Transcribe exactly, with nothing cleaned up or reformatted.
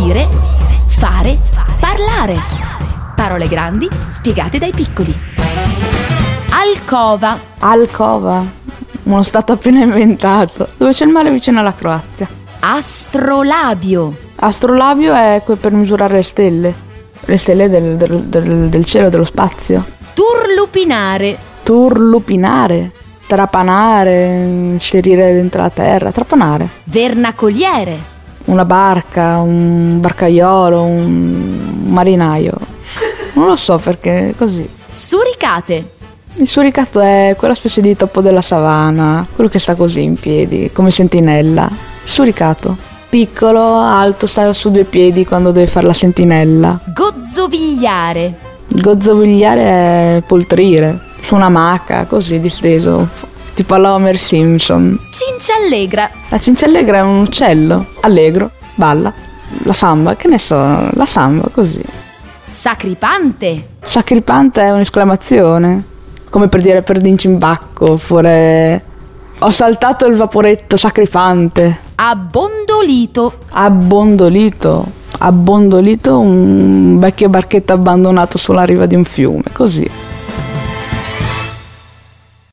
dire, fare, parlare. Parole grandi spiegate dai piccoli. Alcova. Alcova, uno stato appena inventato, dove c'è il mare vicino alla Croazia. Astrolabio. Astrolabio è quel per misurare le stelle, le stelle del, del, del, del cielo, dello spazio. Turlupinare. Turlupinare, trapanare, inserire dentro la terra, trapanare. Vernacoliere. Una barca, un barcaiolo, un marinaio. Non lo so perché è così. Suricate. Il suricato è quella specie di topo della savana, quello che sta così in piedi, come sentinella. Suricato. Piccolo, alto, sta su due piedi quando deve fare la sentinella. Gozzovigliare. Gozzovigliare è poltrire, su una maca, così disteso, tipo alla Homer Simpson. Cinciallegra. La cinciallegra è un uccello, allegro, balla. La samba, che ne so, la samba, così. Sacripante. Sacripante è un'esclamazione, come per dire per d'incimbacco, oppure ho saltato il vaporetto sacripante. Abbondolito. Abbondolito. Abbondolito, un vecchio barchetto abbandonato sulla riva di un fiume, così.